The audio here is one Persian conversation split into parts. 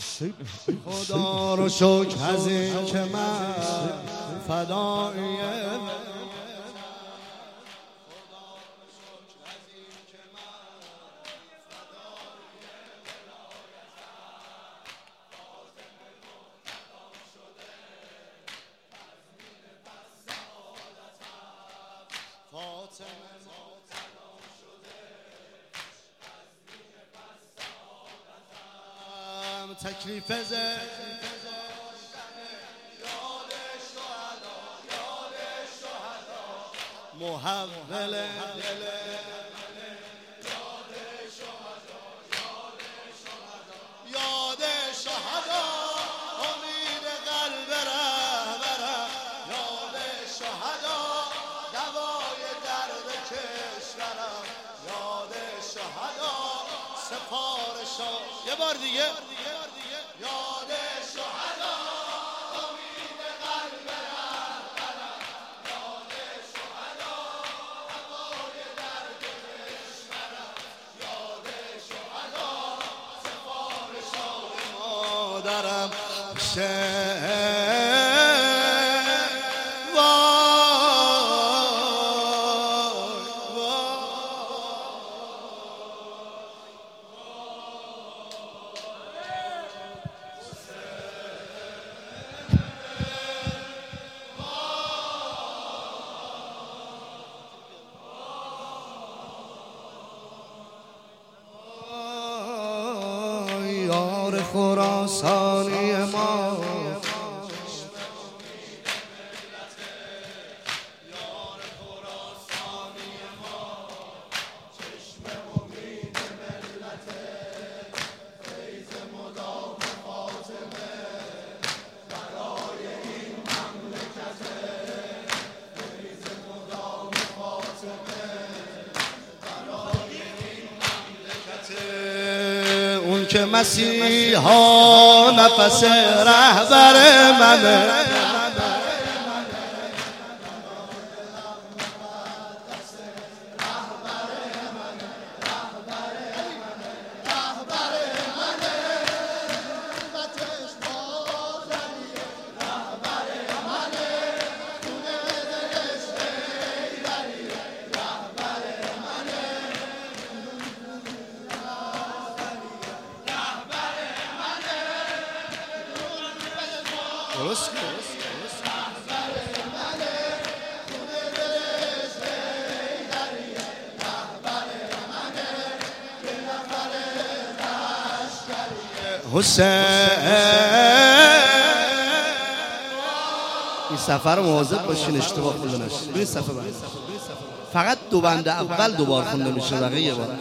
خدا رو شکر از این که من فدای تکلیف محول یاد شهدا امید قلب رهبرم یاد شهدا دوای درد کشورم یاد شهدا سفارشا یه بار دیگه یاد شهدا امید قلب رهبرم یاد شهدا دوای درد کشورم یاد شهدا سفارشا مادرم یار خراسانی ما اون که مسیحا نفس رهبر منه درست حسین این سفر مواظب باشین اشتباه خونده نشه. ببین صفحه بعد فقط دو بند اول دوبار خونده میشه بقیه یه بار.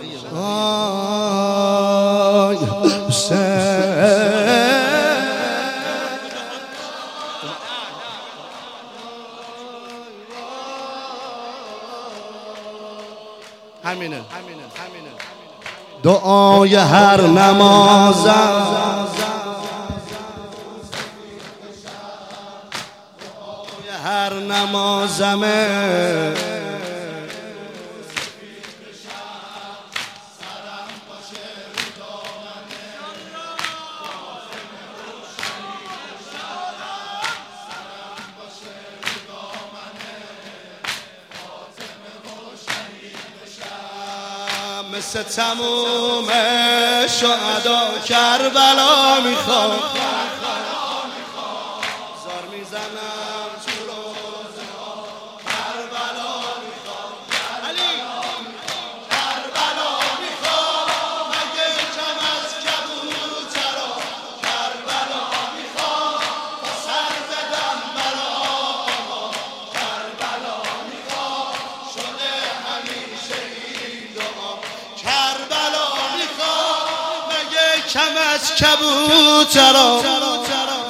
حسین همینه دعای هر نمازم دعای هر نمازمه مثل تموم شهدا کربلا میخوام زار میزنم تو روزه ها کربلا میخوام علی کربلا میخوام مگه کم از کبوترا کربلا میخوام تا سر بدم برا آقا کربلا میخوام شده همیشه این دعا کربلا میخوام مگه کم از کبوترا